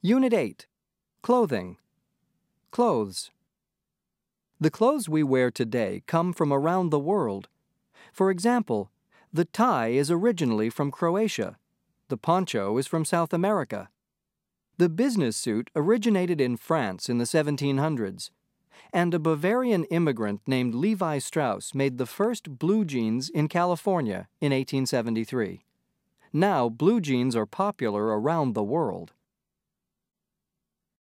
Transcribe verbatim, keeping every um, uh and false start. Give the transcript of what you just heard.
Unit eight. Clothing. Clothes. The clothes we wear today come from around the world. For example, the tie is originally from Croatia. The poncho is from South America. The business suit originated in France in the seventeen hundreds, and a Bavarian immigrant named Levi Strauss made the first blue jeans in California in eighteen seventy-three. Now, blue jeans are popular around the world.